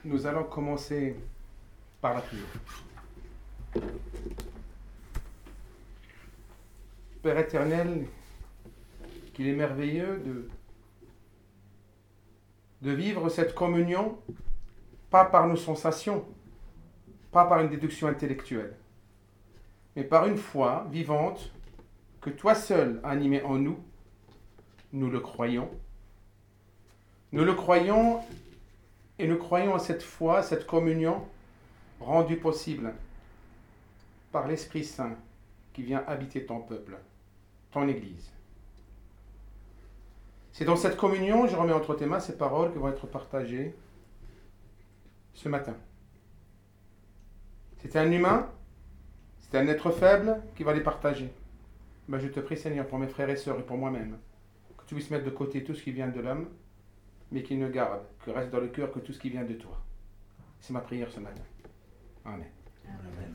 Nous allons commencer par la prière. Père éternel, qu'il est merveilleux de vivre cette communion, pas par nos sensations, pas par une déduction intellectuelle, mais par une foi vivante que toi seul as animée en nous. Nous le croyons. Nous le croyons et nous croyons à cette foi, cette communion rendue possible par l'Esprit Saint qui vient habiter ton peuple, ton Église. C'est dans cette communion, je remets entre tes mains ces paroles qui vont être partagées ce matin. C'est un humain, c'est un être faible qui va les partager. Ben, je te prie Seigneur pour mes frères et sœurs et pour moi-même, que tu puisses mettre de côté tout ce qui vient de l'homme, mais qu'il ne garde, que reste dans le cœur que tout ce qui vient de toi. C'est ma prière ce matin. Amen. Amen.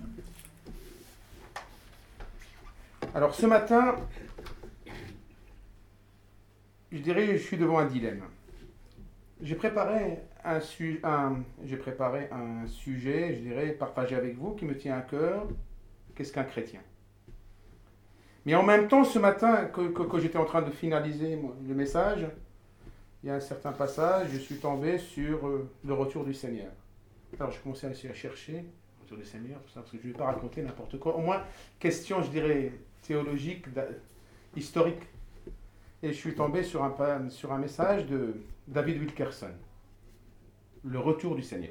Alors ce matin, je dirais, je suis devant un dilemme. J'ai préparé un sujet, je dirais, partagé avec vous, qui me tient à cœur. Qu'est-ce qu'un chrétien? Mais en même temps, ce matin, que j'étais en train de finaliser le message, il y a un certain passage, je suis tombé sur le retour du Seigneur. Alors je commençais à chercher le retour du Seigneur, parce que je ne vais pas raconter n'importe quoi. Au moins, question, je dirais, théologique, historique. Et je suis tombé sur un message de David Wilkerson. Le retour du Seigneur.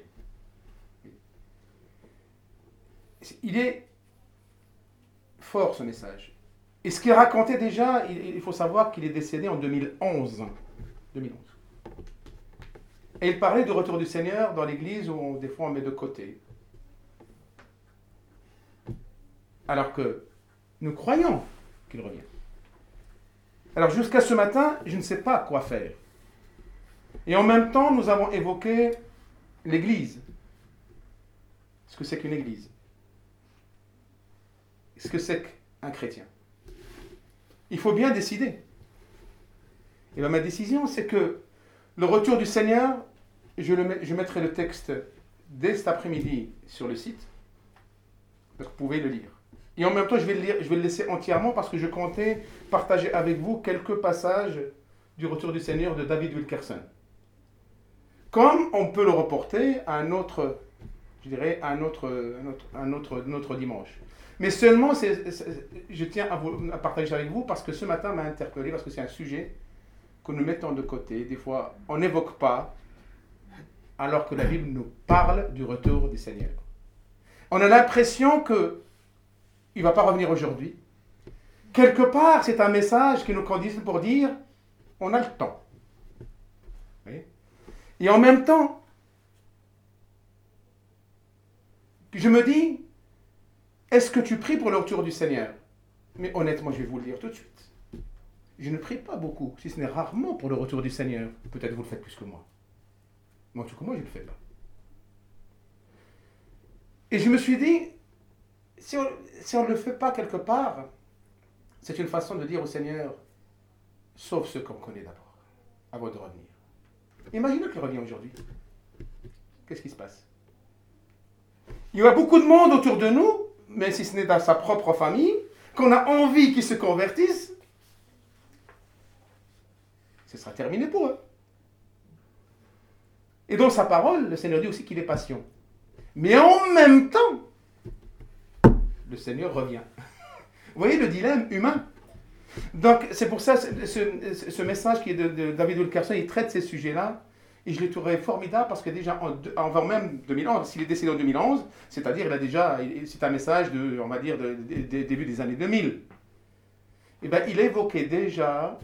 Il est fort ce message. Et ce qu'il racontait déjà, il faut savoir qu'il est décédé en 2011. Et il parlait du retour du Seigneur dans l'église où des fois on met de côté. Alors que nous croyons qu'il revient. Alors jusqu'à ce matin, je ne sais pas quoi faire. Et en même temps, nous avons évoqué l'église. Ce que c'est qu'une église. Ce que c'est qu'un chrétien. Il faut bien décider. Et bien, ma décision, c'est que le retour du Seigneur, je mettrai le texte dès cet après-midi sur le site. Donc, vous pouvez le lire. Et en même temps, je vais le laisser entièrement parce que je comptais partager avec vous quelques passages du retour du Seigneur de David Wilkerson. Comme on peut le reporter à un autre, je dirais, à un autre dimanche. Mais seulement, je tiens à partager avec vous parce que ce matin m'a interpellé, parce que c'est un sujet que nous mettons de côté. Des fois, on n'évoque pas, alors que la Bible nous parle du retour du Seigneur. On a l'impression qu'il ne va pas revenir aujourd'hui. Quelque part, c'est un message qui nous conditionne pour dire, on a le temps. Oui. Et en même temps, je me dis, est-ce que tu pries pour le retour du Seigneur? Mais honnêtement, je vais vous le dire tout de suite. Je ne prie pas beaucoup, si ce n'est rarement pour le retour du Seigneur. Peut-être vous le faites plus que moi. Mais en tout cas, moi, je ne le fais pas. Et je me suis dit, si on ne le fait pas quelque part, c'est une façon de dire au Seigneur, sauve ceux qu'on connaît d'abord, avant de revenir. Imaginez qu'il revient aujourd'hui. Qu'est-ce qui se passe? Il y a beaucoup de monde autour de nous, mais si ce n'est dans sa propre famille, qu'on a envie qu'ils se convertissent, ce sera terminé pour eux. Et dans sa parole, le Seigneur dit aussi qu'il est patient. Mais en même temps, le Seigneur revient. Vous voyez le dilemme humain? Donc c'est pour ça, ce message qui est de David Wilkerson, il traite ces sujets-là. Et je l'ai trouvé formidable parce que déjà, avant même 2011, s'il est décédé en 2011, c'est-à-dire c'est un message on va dire, début des années 2000. Et bien, il évoquait déjà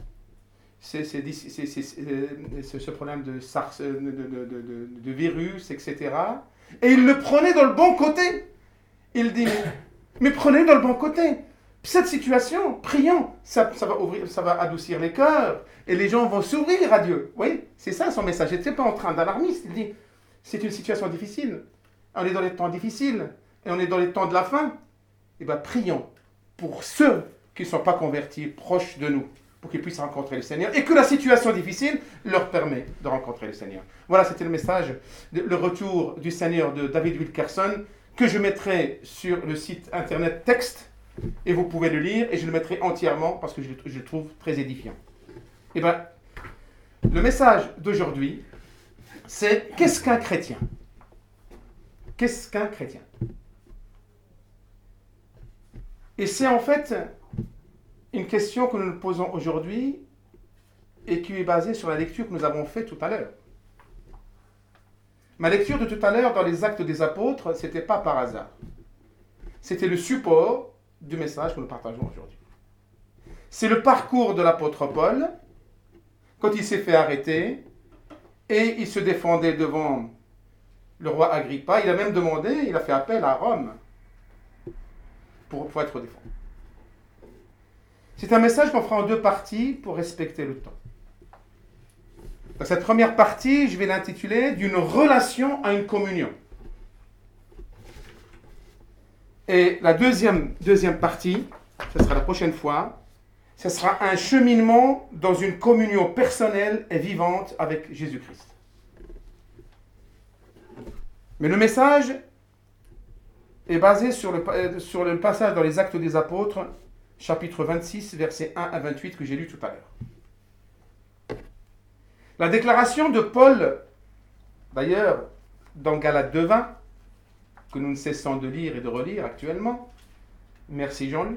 ce problème de SARS, de virus, etc. Et il le prenait dans le bon côté. Il dit, mais prenez dans le bon côté. Cette situation, prions, ça va adoucir les cœurs et les gens vont s'ouvrir à Dieu. Oui, c'est ça son message. Il n'était pas en train d'alarmiste. Il dit, c'est une situation difficile. On est dans les temps difficiles et on est dans les temps de la fin. Eh bien, prions pour ceux qui ne sont pas convertis, proches de nous, pour qu'ils puissent rencontrer le Seigneur et que la situation difficile leur permet de rencontrer le Seigneur. Voilà, c'était le message, le retour du Seigneur de David Wilkerson, que je mettrai sur le site internet texte, et vous pouvez le lire, et je le mettrai entièrement parce que je le trouve très édifiant. Et bien, le message d'aujourd'hui, c'est qu'est-ce qu'un chrétien? Qu'est-ce qu'un chrétien? Et c'est en fait une question que nous nous posons aujourd'hui et qui est basée sur la lecture que nous avons faite tout à l'heure. Ma lecture de tout à l'heure dans les Actes des Apôtres, ce n'était pas par hasard. C'était le support du message que nous partageons aujourd'hui. C'est le parcours de l'apôtre Paul, quand il s'est fait arrêter, et il se défendait devant le roi Agrippa. Il a même demandé, il a fait appel à Rome pour être défendu. C'est un message qu'on fera en deux parties pour respecter le temps. Dans cette première partie, je vais l'intituler « D'une relation à une communion ». Et la deuxième partie, ce sera la prochaine fois, ce sera un cheminement dans une communion personnelle et vivante avec Jésus-Christ. Mais le message est basé sur le passage dans les Actes des Apôtres, chapitre 26, versets 1 à 28, que j'ai lu tout à l'heure. La déclaration de Paul, d'ailleurs, dans Galates 2:20, que nous ne cessons de lire et de relire actuellement. Merci Jean-Louis.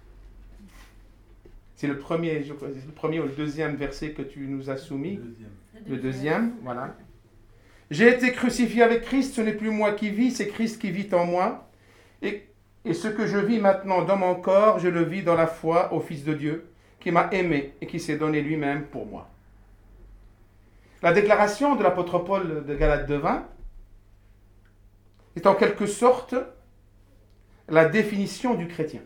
C'est le premier ou le deuxième verset que tu nous as soumis. Le deuxième, voilà. J'ai été crucifié avec Christ, ce n'est plus moi qui vis, c'est Christ qui vit en moi. Et ce que je vis maintenant dans mon corps, je le vis dans la foi au Fils de Dieu, qui m'a aimé et qui s'est donné lui-même pour moi. La déclaration de l'apôtre Paul de Galates 2:20 est en quelque sorte la définition du chrétien.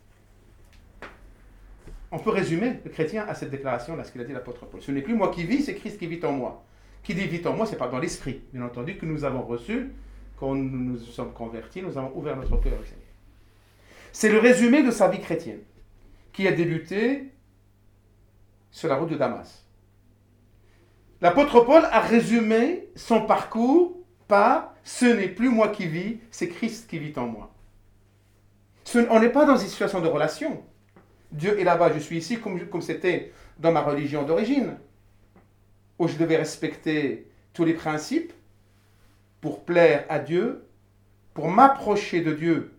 On peut résumer le chrétien à cette déclaration-là, ce qu'il a dit l'apôtre Paul. Ce n'est plus moi qui vis, c'est Christ qui vit en moi. Qui dit vit en moi, ce n'est pas dans l'esprit, bien entendu, que nous avons reçu, quand nous nous sommes convertis, nous avons ouvert notre cœur au Seigneur. C'est le résumé de sa vie chrétienne, qui a débuté sur la route de Damas. L'apôtre Paul a résumé son parcours par « ce n'est plus moi qui vis, c'est Christ qui vit en moi ». On n'est pas dans une situation de relation. Dieu est là-bas, je suis ici, comme c'était dans ma religion d'origine, où je devais respecter tous les principes pour plaire à Dieu, pour m'approcher de Dieu.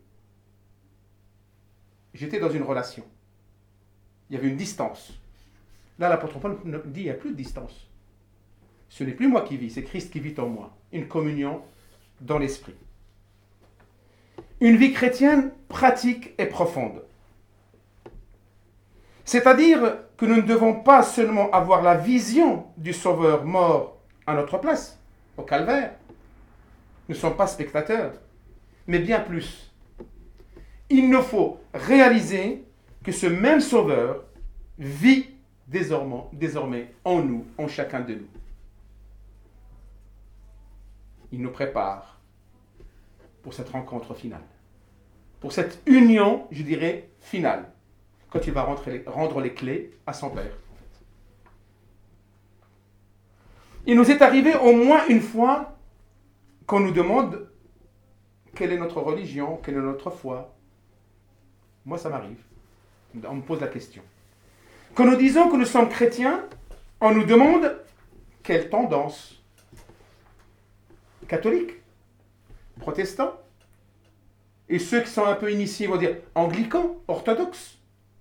J'étais dans une relation. Il y avait une distance. Là, l'apôtre Paul dit, il n'y a plus de distance. Ce n'est plus moi qui vis, c'est Christ qui vit en moi. Une communion dans l'esprit. Une vie chrétienne pratique et profonde. C'est-à-dire que nous ne devons pas seulement avoir la vision du Sauveur mort à notre place, au calvaire. Nous ne sommes pas spectateurs, mais bien plus. Il nous faut réaliser que ce même Sauveur vit désormais en nous, en chacun de nous. Il nous prépare pour cette rencontre finale, pour cette union, je dirais, finale, quand il va rendre les clés à son Père. Il nous est arrivé au moins une fois qu'on nous demande quelle est notre religion, quelle est notre foi. Moi, ça m'arrive. On me pose la question. Quand nous disons que nous sommes chrétiens, on nous demande quelle tendance. Catholique, protestant, et ceux qui sont un peu initiés vont dire anglican, orthodoxe.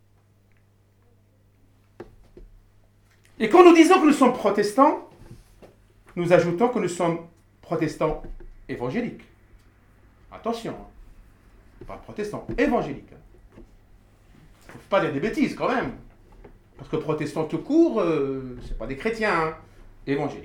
Et quand nous disons que nous sommes protestants, nous ajoutons que nous sommes protestants évangéliques. Attention, pas protestants, évangéliques. Il ne faut pas dire des bêtises quand même, parce que protestants tout court, ce n'est pas des chrétiens, hein, évangéliques.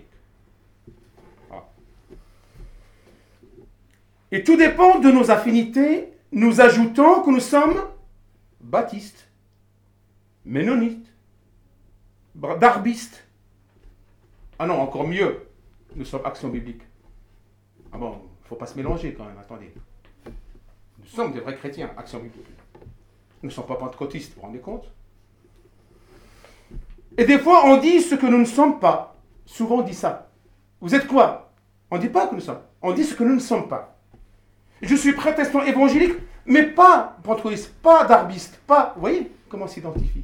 Et tout dépend de nos affinités. Nous ajoutons que nous sommes baptistes, ménonites, darbistes. Ah non, encore mieux, nous sommes Action Biblique. Ah bon, il ne faut pas se mélanger quand même, attendez. Nous sommes des vrais chrétiens, Action Biblique. Nous ne sommes pas pentecôtistes, vous vous rendez compte? Et des fois, on dit ce que nous ne sommes pas. Souvent, on dit ça. Vous êtes quoi? On ne dit pas que nous sommes. On dit ce que nous ne sommes pas. Je suis protestant évangélique, mais pas pentecôtiste, pas darbiste, pas... Vous voyez comment on s'identifie?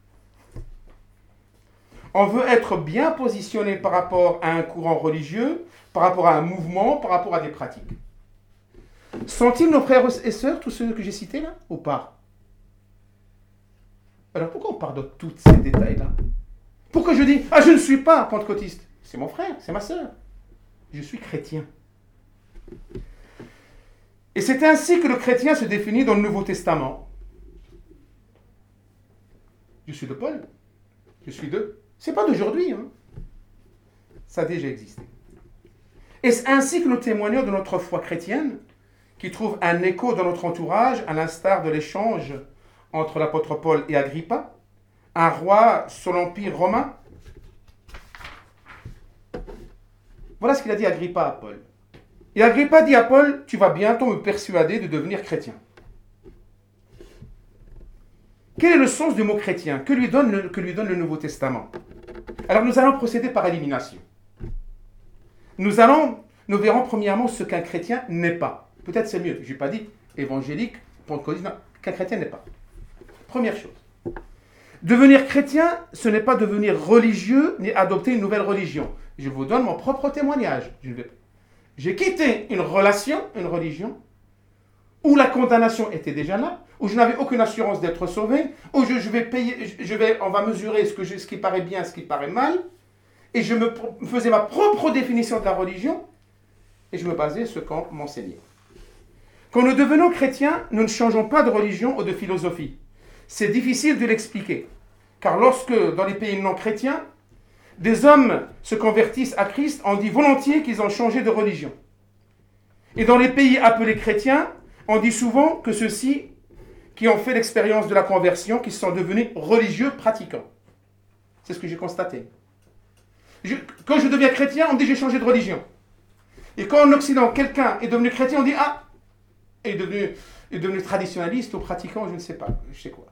On veut être bien positionné par rapport à un courant religieux, par rapport à un mouvement, par rapport à des pratiques. Sont-ils nos frères et sœurs, tous ceux que j'ai cités là, ou pas? Alors pourquoi on parle de tous ces détails-là? Pourquoi je dis, je ne suis pas pentecôtiste? C'est mon frère, c'est ma sœur. Je suis chrétien. Et c'est ainsi que le chrétien se définit dans le Nouveau Testament. Je suis de Paul. Je suis de... C'est pas d'aujourd'hui. Ça a déjà existé. Et c'est ainsi que nous témoignons de notre foi chrétienne, qui trouve un écho dans notre entourage, à l'instar de l'échange entre l'apôtre Paul et Agrippa, un roi sous l'Empire romain. Voilà ce qu'il a dit Agrippa à Paul. Et Agrippa dit à Paul, tu vas bientôt me persuader de devenir chrétien. Quel est le sens du mot chrétien? Que lui donne le Nouveau Testament? Alors nous allons procéder par élimination. Nous verrons premièrement ce qu'un chrétien n'est pas. Peut-être c'est mieux, je n'ai pas dit évangélique, pentecôtiste, non, qu'un chrétien n'est pas. Première chose. Devenir chrétien, ce n'est pas devenir religieux ni adopter une nouvelle religion. Je vous donne mon propre témoignage. J'ai quitté une religion, où la condamnation était déjà là, où je n'avais aucune assurance d'être sauvé, où on va mesurer ce qui paraît bien, ce qui paraît mal, et je me faisais ma propre définition de la religion, et je me basais sur ce qu'on m'enseignait. Quand nous devenons chrétiens, nous ne changeons pas de religion ou de philosophie. C'est difficile de l'expliquer, car lorsque, dans les pays non chrétiens, des hommes se convertissent à Christ, on dit volontiers qu'ils ont changé de religion. Et dans les pays appelés chrétiens, on dit souvent que ceux-ci qui ont fait l'expérience de la conversion, qui sont devenus religieux pratiquants. C'est ce que j'ai constaté. Quand je deviens chrétien, on me dit j'ai changé de religion. Et quand en Occident, quelqu'un est devenu chrétien, on dit est devenu traditionnaliste ou pratiquant, je ne sais pas, je sais quoi.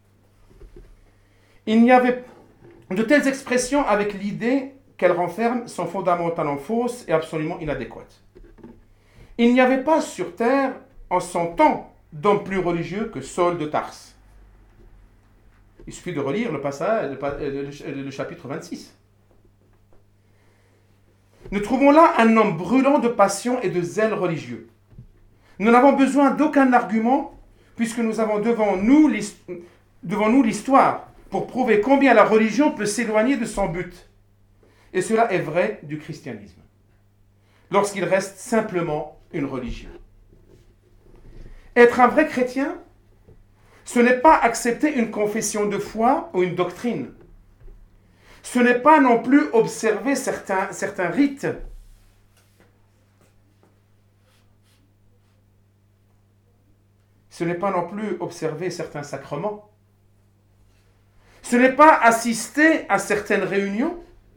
Il y avait de telles expressions avec l'idée qu'elles renferment sont fondamentalement fausses et absolument inadéquates. Il n'y avait pas sur terre, en son temps, d'homme plus religieux que Saul de Tarse. Il suffit de relire le passage, le chapitre 26. Nous trouvons là un homme brûlant de passion et de zèle religieux. Nous n'avons besoin d'aucun argument, puisque nous avons devant nous l'histoire, pour prouver combien la religion peut s'éloigner de son but. Et cela est vrai du christianisme, lorsqu'il reste simplement une religion. Être un vrai chrétien, ce n'est pas accepter une confession de foi ou une doctrine. Ce n'est pas non plus observer certains rites. Ce n'est pas non plus observer certains sacrements. Ce n'est pas assister à certaines réunions,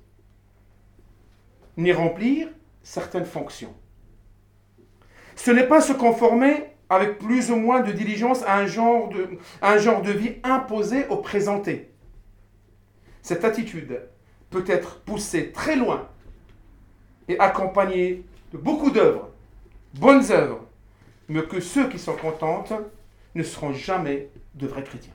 ni remplir certaines fonctions. Ce n'est pas se conformer avec plus ou moins de diligence à un genre de vie imposé ou présenté. Cette attitude peut être poussée très loin et accompagnée de beaucoup d'œuvres, bonnes œuvres, mais que ceux qui sont contentes ne seront jamais de vrais chrétiens.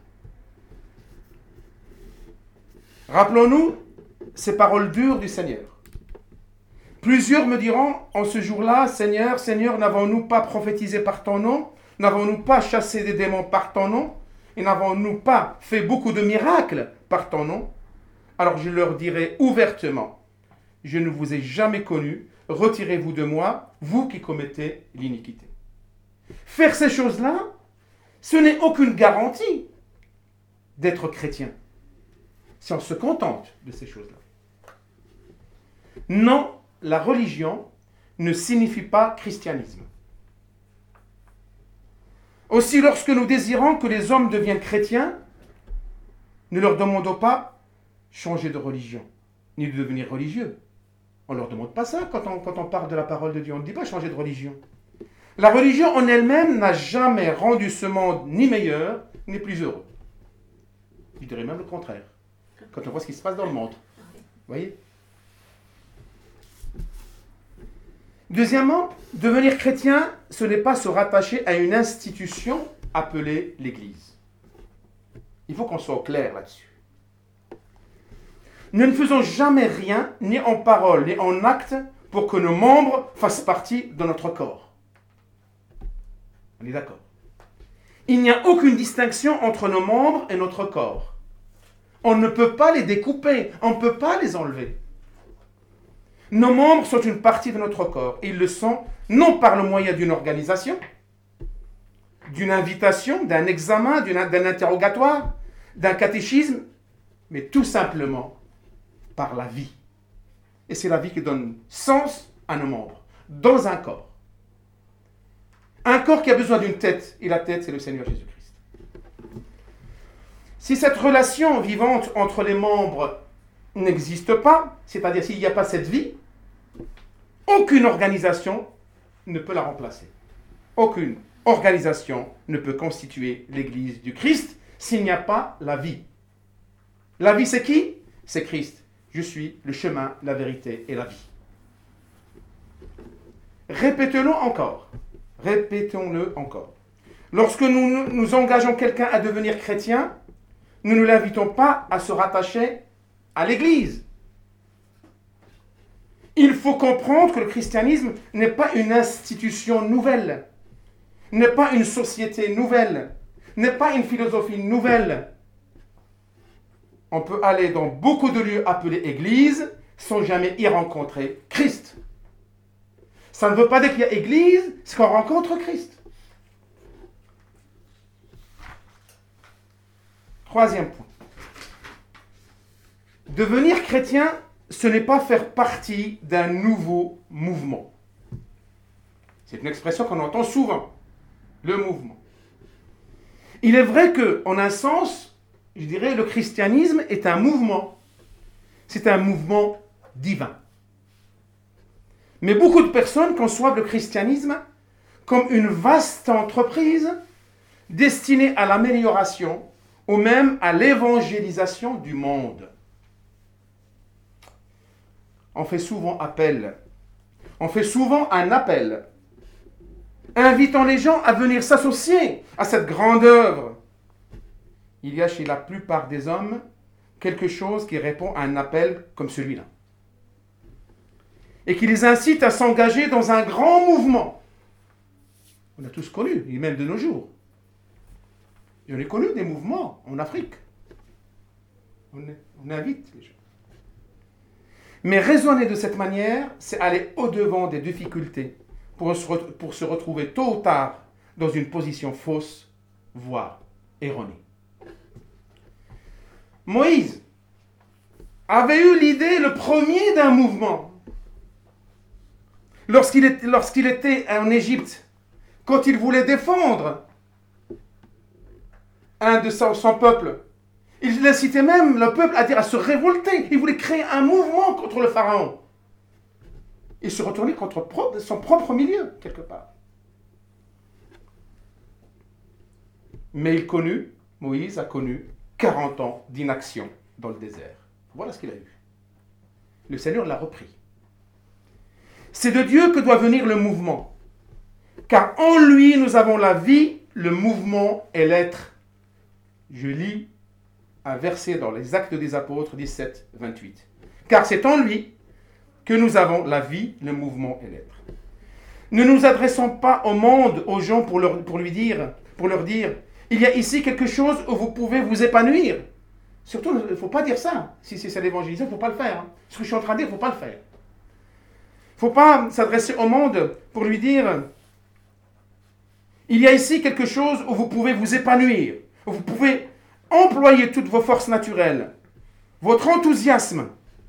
Rappelons-nous ces paroles dures du Seigneur. Plusieurs me diront en ce jour-là, Seigneur, Seigneur, n'avons-nous pas prophétisé par ton nom? N'avons-nous pas chassé des démons par ton nom? Et n'avons-nous pas fait beaucoup de miracles par ton nom? Alors je leur dirai ouvertement, je ne vous ai jamais connu, retirez-vous de moi, vous qui commettez l'iniquité. Faire ces choses-là, ce n'est aucune garantie d'être chrétien, si on se contente de ces choses-là. Non, la religion ne signifie pas christianisme. Aussi, lorsque nous désirons que les hommes deviennent chrétiens, ne leur demandons pas changer de religion, ni de devenir religieux. On ne leur demande pas ça quand on parle de la parole de Dieu. On ne dit pas changer de religion. La religion en elle-même n'a jamais rendu ce monde ni meilleur, ni plus heureux. Je dirais même le contraire. quand on voit ce qui se passe dans le monde. Vous voyez? Deuxièmement, devenir chrétien, ce n'est pas se rattacher à une institution appelée l'Église. Il faut qu'on soit au clair là-dessus. Nous ne faisons jamais rien, ni en parole, ni en acte, pour que nos membres fassent partie de notre corps. On est d'accord? Il n'y a aucune distinction entre nos membres et notre corps. On ne peut pas les découper, on ne peut pas les enlever. Nos membres sont une partie de notre corps. Ils le sont non par le moyen d'une organisation, d'une invitation, d'un examen, d'un interrogatoire, d'un catéchisme, mais tout simplement par la vie. Et c'est la vie qui donne sens à nos membres, dans un corps. Un corps qui a besoin d'une tête, et la tête, c'est le Seigneur Jésus-Christ. Si cette relation vivante entre les membres n'existe pas, c'est-à-dire s'il n'y a pas cette vie, aucune organisation ne peut la remplacer. Aucune organisation ne peut constituer l'Église du Christ s'il n'y a pas la vie. La vie, c'est qui? C'est Christ. Je suis le chemin, la vérité et la vie. Répétons-le encore. Répétons-le encore. Lorsque nous engageons quelqu'un à devenir chrétien, nous ne l'invitons pas à se rattacher à l'Église. Il faut comprendre que le christianisme n'est pas une institution nouvelle, n'est pas une société nouvelle, n'est pas une philosophie nouvelle. On peut aller dans beaucoup de lieux appelés églises sans jamais y rencontrer Christ. Ça ne veut pas dire qu'il y a église, c'est qu'on rencontre Christ. Troisième point. Devenir chrétien, ce n'est pas faire partie d'un nouveau mouvement. C'est une expression qu'on entend souvent, le mouvement. Il est vrai qu'en un sens, je dirais, le christianisme est un mouvement. C'est un mouvement divin. Mais beaucoup de personnes conçoivent le christianisme comme une vaste entreprise destinée à l'amélioration ou même à l'évangélisation du monde. On fait souvent un appel, invitant les gens à venir s'associer à cette grande œuvre. Il y a chez la plupart des hommes quelque chose qui répond à un appel comme celui-là. Et qui les incite à s'engager dans un grand mouvement. On a tous connu, et même de nos jours. J'en ai connu des mouvements en Afrique. On invite les gens. Mais raisonner de cette manière, c'est aller au-devant des difficultés pour se retrouver tôt ou tard dans une position fausse, voire erronée. Moïse avait eu l'idée, le premier d'un mouvement. Lorsqu'il était en Égypte, quand il voulait défendre un de son peuple, il incitait même le peuple à se révolter. Il voulait créer un mouvement contre le pharaon. Il se retournait contre son propre milieu, quelque part. Mais Moïse a connu 40 ans d'inaction dans le désert. Voilà ce qu'il a eu. Le Seigneur l'a repris. C'est de Dieu que doit venir le mouvement. Car en lui, nous avons la vie, le mouvement et l'être. Je lis un verset dans les Actes des Apôtres 17, 28. Car c'est en lui que nous avons la vie, le mouvement et l'être. Ne nous adressons pas au monde, aux gens, pour leur dire, il y a ici quelque chose où vous pouvez vous épanouir. Surtout, il ne faut pas dire ça. Si c'est l'évangélisation, il ne faut pas le faire. Ce que je suis en train de dire, il ne faut pas le faire. Il ne faut pas s'adresser au monde pour lui dire, il y a ici quelque chose où vous pouvez vous épanouir, où vous pouvez employer toutes vos forces naturelles, votre enthousiasme.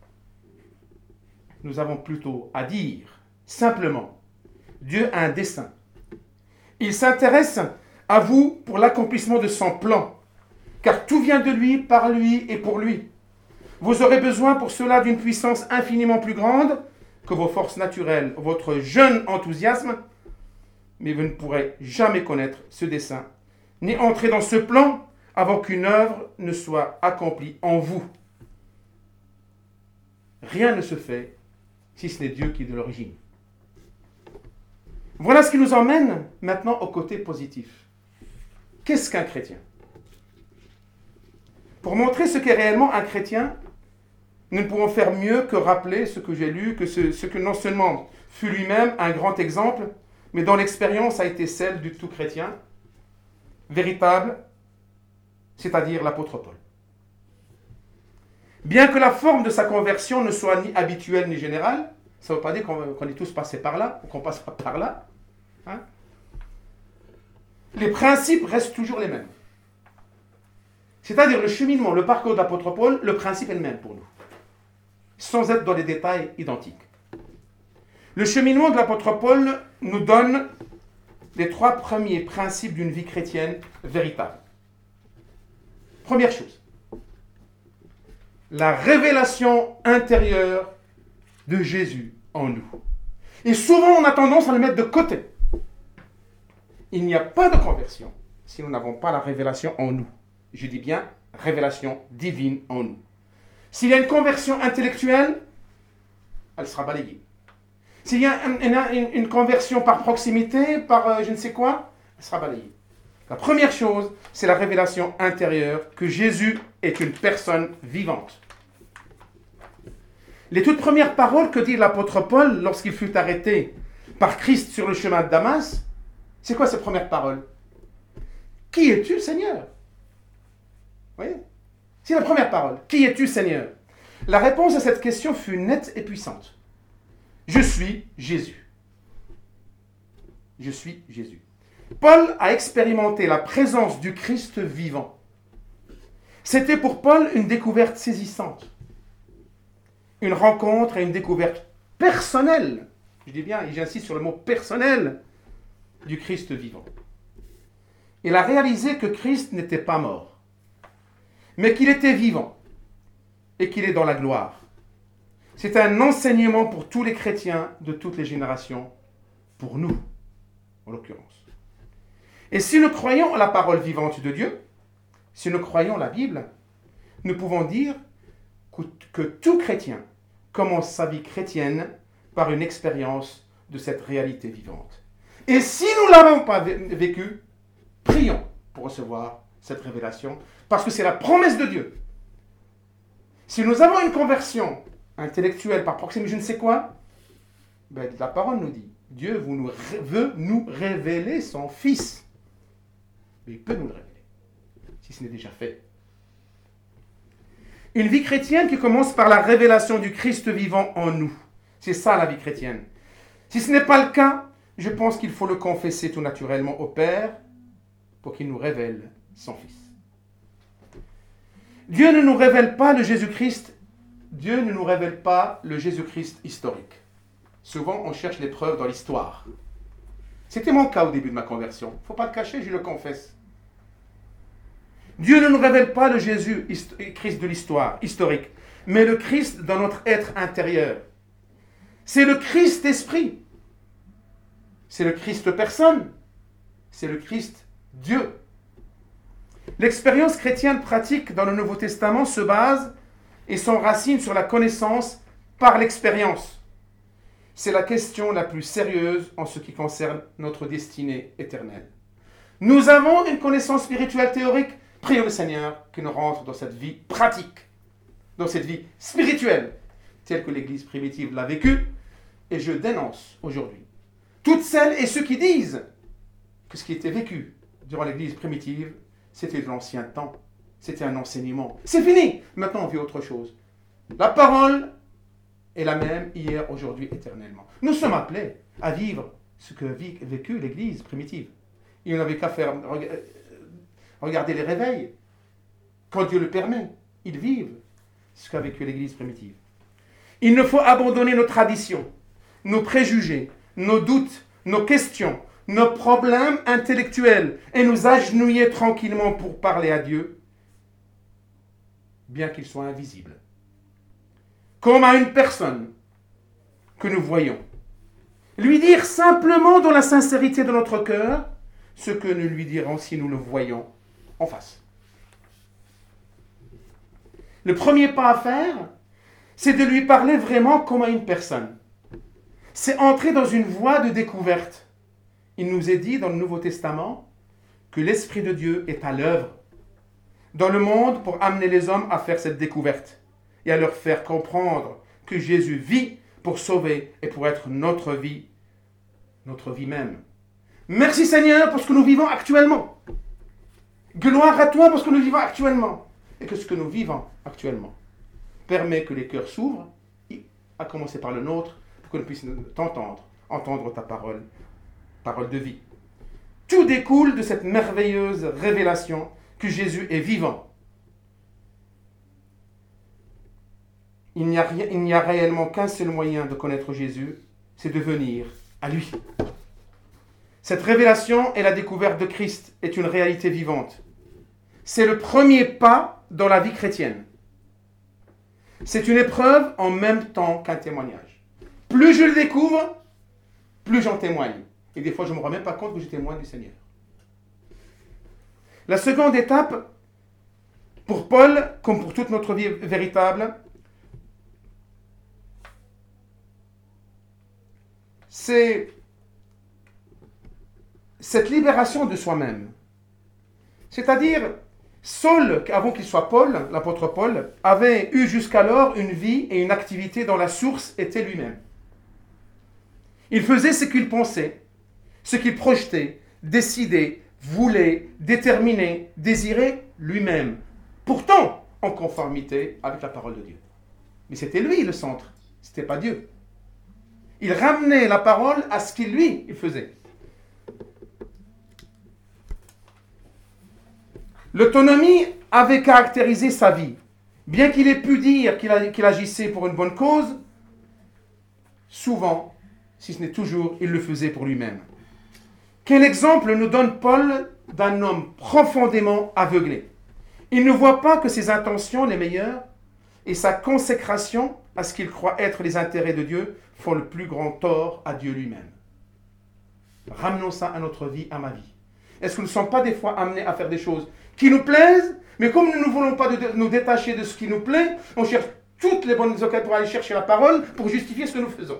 Nous avons plutôt à dire, simplement, Dieu a un dessein. Il s'intéresse à vous pour l'accomplissement de son plan, car tout vient de lui, par lui et pour lui. Vous aurez besoin pour cela d'une puissance infiniment plus grande que vos forces naturelles, votre jeune enthousiasme, mais vous ne pourrez jamais connaître ce dessein, ni entrer dans ce plan avant qu'une œuvre ne soit accomplie en vous. rien ne se fait si ce n'est Dieu qui est de l'origine. Voilà ce qui nous emmène maintenant au côté positif. Qu'est-ce qu'un chrétien? Pour montrer ce qu'est réellement un chrétien, nous ne pouvons faire mieux que rappeler ce que j'ai lu, que ce que non seulement fut lui-même un grand exemple, mais dont l'expérience a été celle du tout chrétien, véritable, c'est-à-dire l'apôtre Paul. Bien que la forme de sa conversion ne soit ni habituelle ni générale, ça ne veut pas dire qu'on est tous passés par là, ou qu'on passera par là, hein? Les principes restent toujours les mêmes. C'est-à-dire le cheminement, le parcours de l'apôtre Paul, le principe est le même pour nous, sans être dans les détails identiques. Le cheminement de l'apôtre Paul nous donne les 3 premiers principes d'une vie chrétienne véritable. Première chose, la révélation intérieure de Jésus en nous. Et souvent, on a tendance à le mettre de côté. Il n'y a pas de conversion si nous n'avons pas la révélation en nous. Je dis bien révélation divine en nous. S'il y a une conversion intellectuelle, elle sera balayée. S'il y a une conversion par proximité, par je ne sais quoi, elle sera balayée. La première chose, c'est la révélation intérieure que Jésus est une personne vivante. Les toutes premières paroles que dit l'apôtre Paul lorsqu'il fut arrêté par Christ sur le chemin de Damas, c'est quoi ces premières paroles? Qui es-tu, Seigneur? Vous voyez? C'est la première parole. Qui es-tu, Seigneur? La réponse à cette question fut nette et puissante. Je suis Jésus. Je suis Jésus. Paul a expérimenté la présence du Christ vivant. C'était pour Paul une découverte saisissante. Une rencontre et une découverte personnelle. Je dis bien, et j'insiste sur le mot personnel, du Christ vivant. Il a réalisé que Christ n'était pas mort, mais qu'il était vivant et qu'il est dans la gloire. C'est un enseignement pour tous les chrétiens de toutes les générations, pour nous, en l'occurrence. Et si nous croyons à la parole vivante de Dieu, si nous croyons à la Bible, nous pouvons dire que tout chrétien commence sa vie chrétienne par une expérience de cette réalité vivante. Et si nous ne l'avons pas vécu, prions pour recevoir cette révélation, parce que c'est la promesse de Dieu. Si nous avons une conversion intellectuelle par proximité, je ne sais quoi, ben, la parole nous dit, Dieu veut nous révéler son Fils. Mais il peut nous le révéler, si ce n'est déjà fait. Une vie chrétienne qui commence par la révélation du Christ vivant en nous. C'est ça la vie chrétienne. Si ce n'est pas le cas, je pense qu'il faut le confesser tout naturellement au Père pour qu'il nous révèle son Fils. Dieu ne nous révèle pas le Jésus-Christ. Dieu ne nous révèle pas le Jésus-Christ historique. Souvent, on cherche les preuves dans l'histoire. C'était mon cas au début de ma conversion. Il ne faut pas le cacher, je le confesse. Dieu ne nous révèle pas le Jésus-Christ de l'histoire historique, mais le Christ dans notre être intérieur. C'est le Christ esprit. C'est le Christ personne. C'est le Christ Dieu. L'expérience chrétienne pratique dans le Nouveau Testament se base et s'enracine sur la connaissance par l'expérience. C'est la question la plus sérieuse en ce qui concerne notre destinée éternelle. Nous avons une connaissance spirituelle théorique. Prions le Seigneur qu'il nous rentre dans cette vie pratique, dans cette vie spirituelle, telle que l'Église primitive l'a vécue. Et je dénonce aujourd'hui toutes celles et ceux qui disent que ce qui était vécu durant l'Église primitive, c'était de l'ancien temps, c'était un enseignement. C'est fini, maintenant on vit autre chose. La parole est la même hier, aujourd'hui, éternellement. Nous sommes appelés à vivre ce que vécu l'Église primitive. Il n'avait qu'à faire... Regardez les réveils. Quand Dieu le permet, ils vivent ce qu'a vécu l'Église primitive. Il ne faut abandonner nos traditions, nos préjugés, nos doutes, nos questions, nos problèmes intellectuels et nous agenouiller tranquillement pour parler à Dieu, bien qu'il soit invisible. Comme à une personne que nous voyons. Lui dire simplement dans la sincérité de notre cœur ce que nous lui dirons si nous le voyons en face. Le premier pas à faire, c'est de lui parler vraiment comme à une personne. C'est entrer dans une voie de découverte. Il nous est dit dans le Nouveau Testament que l'Esprit de Dieu est à l'œuvre dans le monde pour amener les hommes à faire cette découverte et à leur faire comprendre que Jésus vit pour sauver et pour être notre vie même. Merci Seigneur pour ce que nous vivons actuellement. Gloire à toi pour ce que nous vivons actuellement. Et que ce que nous vivons actuellement permet que les cœurs s'ouvrent, à commencer par le nôtre, pour que nous puissions t'entendre, entendre ta parole, parole de vie. Tout découle de cette merveilleuse révélation que Jésus est vivant. Il n'y a réellement qu'un seul moyen de connaître Jésus, c'est de venir à lui. Cette révélation et la découverte de Christ est une réalité vivante. C'est le premier pas dans la vie chrétienne. C'est une épreuve en même temps qu'un témoignage. Plus je le découvre, plus j'en témoigne. Et des fois, je ne me rends même pas compte que je témoigne du Seigneur. La seconde étape, pour Paul, comme pour toute notre vie véritable, c'est cette libération de soi-même. C'est-à-dire, Saul, avant qu'il soit Paul, l'apôtre Paul, avait eu jusqu'alors une vie et une activité dont la source était lui-même. Il faisait ce qu'il pensait, ce qu'il projetait, décidait, voulait, déterminait, désirait lui-même. Pourtant, en conformité avec la parole de Dieu. Mais c'était lui le centre, ce n'était pas Dieu. Il ramenait la parole à ce qu'il il faisait. L'autonomie avait caractérisé sa vie. Bien qu'il ait pu dire qu'il agissait pour une bonne cause, souvent, si ce n'est toujours, il le faisait pour lui-même. Quel exemple nous donne Paul d'un homme profondément aveuglé? Il ne voit pas que ses intentions les meilleures et sa consécration à ce qu'il croit être les intérêts de Dieu font le plus grand tort à Dieu lui-même. Ramenons ça à notre vie, à ma vie. Est-ce que nous ne sommes pas des fois amenés à faire des choses qui nous plaisent, mais comme nous ne voulons pas nous détacher de ce qui nous plaît, on cherche toutes les bonnes occasions pour aller chercher la parole, pour justifier ce que nous faisons.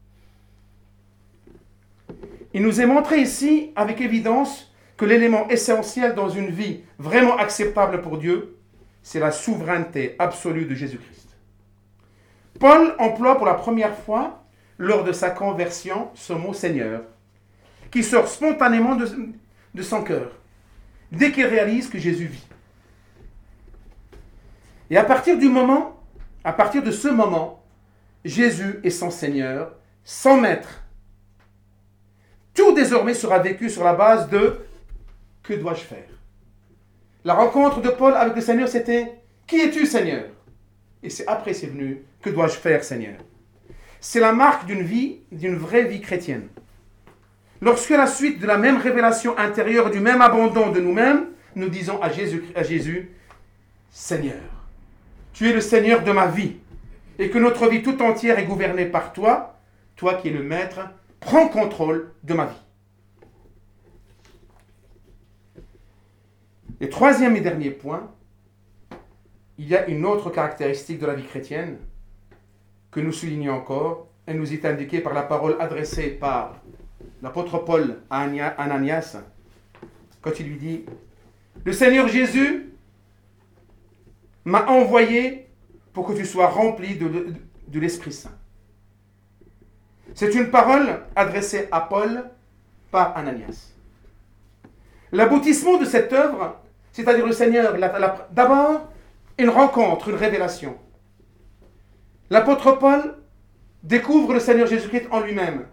Il nous est montré ici, avec évidence, que l'élément essentiel dans une vie vraiment acceptable pour Dieu, c'est la souveraineté absolue de Jésus-Christ. Paul emploie pour la première fois, lors de sa conversion, ce mot Seigneur, qui sort spontanément de son cœur, dès qu'il réalise que Jésus vit. Et à partir de ce moment, Jésus est son Seigneur, son Maître. Tout désormais sera vécu sur la base de « que dois-je faire ?» La rencontre de Paul avec le Seigneur, c'était « qui es-tu, Seigneur ?» Et c'est venu « que dois-je faire, Seigneur ?» C'est la marque d'une vraie vie chrétienne. Lorsque à la suite de la même révélation intérieure, du même abandon de nous-mêmes, nous disons à Jésus, Seigneur, tu es le Seigneur de ma vie, et que notre vie tout entière est gouvernée par toi, toi qui es le Maître, prends contrôle de ma vie. Et troisième et dernier point, il y a une autre caractéristique de la vie chrétienne que nous soulignons encore, et nous est indiquée par la parole adressée par l'apôtre Paul à Ananias, quand il lui dit « Le Seigneur Jésus m'a envoyé pour que tu sois rempli de l'Esprit Saint. » C'est une parole adressée à Paul par Ananias. L'aboutissement de cette œuvre, c'est-à-dire le Seigneur, d'abord, une rencontre, une révélation. L'apôtre Paul découvre le Seigneur Jésus-Christ en lui-même.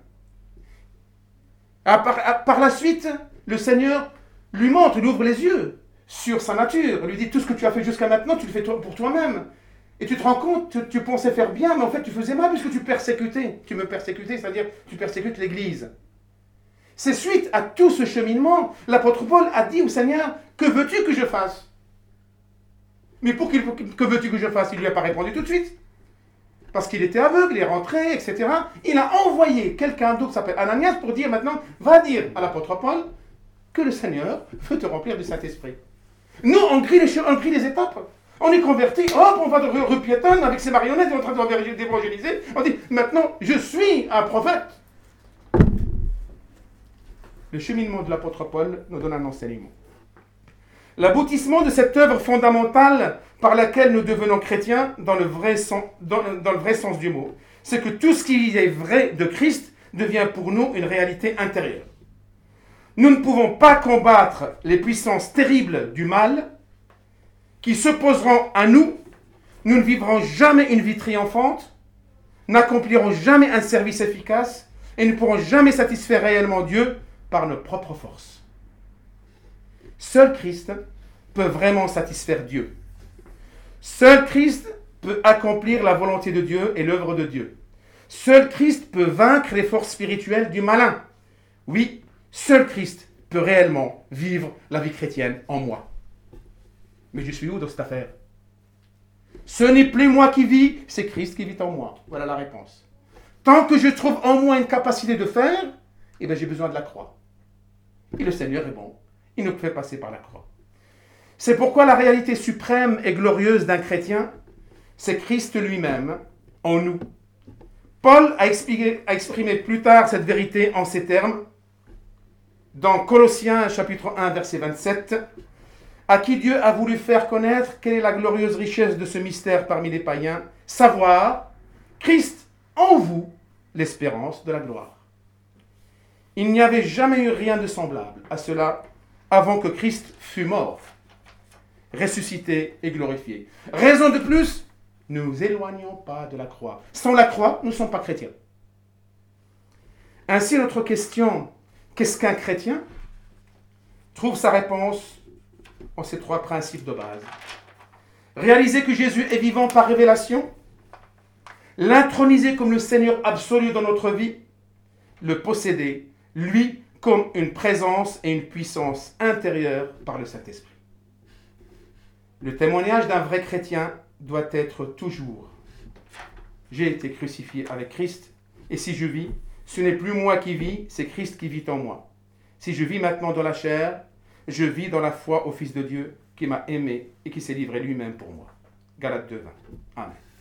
Par la suite, le Seigneur lui montre, lui ouvre les yeux sur sa nature, lui dit tout ce que tu as fait jusqu'à maintenant, tu le fais pour toi-même. Et tu te rends compte, tu pensais faire bien, mais en fait tu faisais mal puisque tu me persécutais, c'est-à-dire tu persécutes l'Église. C'est suite à tout ce cheminement, l'apôtre Paul a dit au Seigneur, que veux-tu que je fasse? Mais que veux-tu que je fasse? Il ne lui a pas répondu tout de suite. Parce qu'il était aveugle, il est rentré, etc. Il a envoyé quelqu'un d'autre qui s'appelle Ananias pour dire maintenant, va dire à l'apôtre Paul que le Seigneur veut te remplir du Saint-Esprit. Nous, on grille les étapes. On est converti, hop, on va de rue piétonne avec ses marionnettes, on est en train d'évangéliser. On dit, maintenant, je suis un prophète. Le cheminement de l'apôtre Paul nous donne un enseignement. L'aboutissement de cette œuvre fondamentale par laquelle nous devenons chrétiens dans le vrai sens du mot, c'est que tout ce qui est vrai de Christ devient pour nous une réalité intérieure. Nous ne pouvons pas combattre les puissances terribles du mal qui s'opposeront à nous. Nous ne vivrons jamais une vie triomphante, n'accomplirons jamais un service efficace et ne pourrons jamais satisfaire réellement Dieu par nos propres forces. Seul Christ peut vraiment satisfaire Dieu. Seul Christ peut accomplir la volonté de Dieu et l'œuvre de Dieu. Seul Christ peut vaincre les forces spirituelles du malin. Oui, seul Christ peut réellement vivre la vie chrétienne en moi. Mais je suis où dans cette affaire? Ce n'est plus moi qui vis, c'est Christ qui vit en moi. Voilà la réponse. Tant que je trouve en moi une capacité de faire, eh bien j'ai besoin de la croix. Et le Seigneur est bon. Il nous fait passer par la croix. C'est pourquoi la réalité suprême et glorieuse d'un chrétien, c'est Christ lui-même en nous. Paul a exprimé plus tard cette vérité en ces termes dans Colossiens chapitre 1 verset 27, à qui Dieu a voulu faire connaître quelle est la glorieuse richesse de ce mystère parmi les païens, savoir Christ en vous, l'espérance de la gloire. Il n'y avait jamais eu rien de semblable à cela avant que Christ fût mort, ressuscité et glorifié. Raison de plus, ne nous éloignons pas de la croix. Sans la croix, nous ne sommes pas chrétiens. Ainsi, notre question, qu'est-ce qu'un chrétien, trouve sa réponse en ces trois principes de base. Réaliser que Jésus est vivant par révélation, l'introniser comme le Seigneur absolu dans notre vie, le posséder, lui, comme une présence et une puissance intérieure par le Saint-Esprit. Le témoignage d'un vrai chrétien doit être toujours « J'ai été crucifié avec Christ, et si je vis, ce n'est plus moi qui vis, c'est Christ qui vit en moi. Si je vis maintenant dans la chair, je vis dans la foi au Fils de Dieu qui m'a aimé et qui s'est livré lui-même pour moi. » Galates 2:20. Amen.